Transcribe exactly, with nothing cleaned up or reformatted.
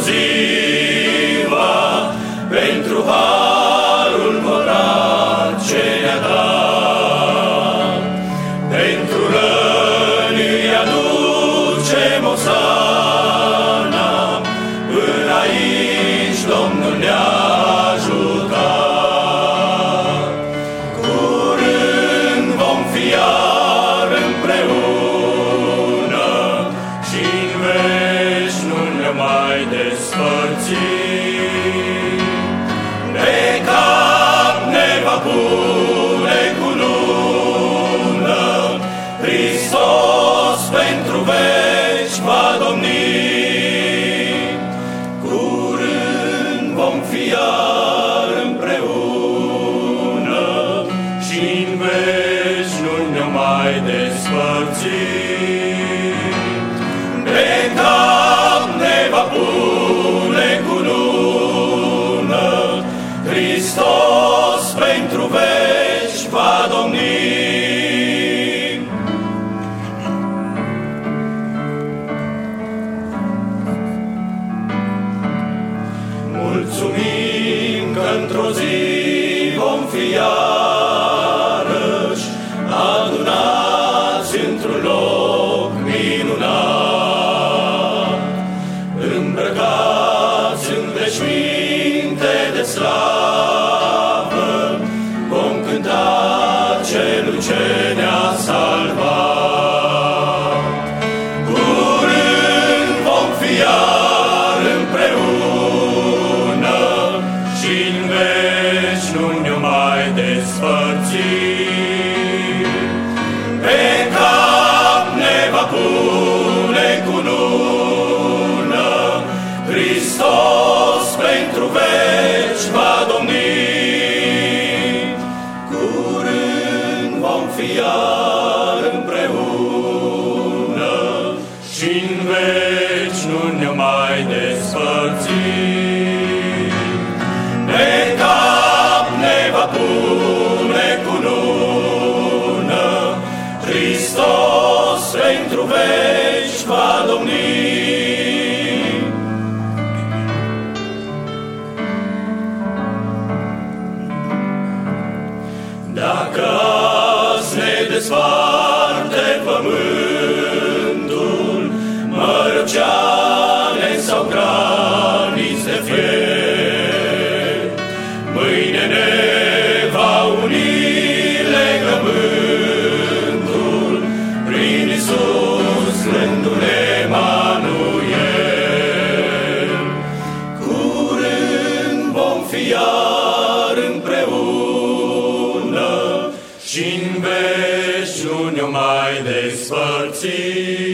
ziua, pentru harul bogat ce ne-a dat. Pentru răni îi aducem osana, până aici Domnul ne-a ajutat. Curând vom fi iar împreună și-n veci nu ne mai despărțim. Pe cap ne va pune cunună, Hristos pentru veci va domni. Curând vom fi iar împreună și-n veci nu ne mai despărțim. Pe cap ne va pune cunună, Hristos pentru veci va domni. Mulțumim că într-o zi vom fi iarăși adunați într-un loc minunat, îmbrăcați în veșminte de slavă, vom cânta celui ce ne-a salvat. Curând vom fi iar împreună și-n veci nu ne mai despărțim. Pe cap ne va pune cunună, Hristos pentru veci va domni. Curând vom fi iar împreună și-n veci nu ne mai despărțim. Pe cap ne va pune cunună, Hristos pentru veci va domni. Dacă azi ne desparte pământul, mărăceane sau graniți de fier, mâine ne va uni legământul prin Iisus, rându-ne Emanuel. Curând vom fi iar împreună și-n veci nu ne mai despărțim.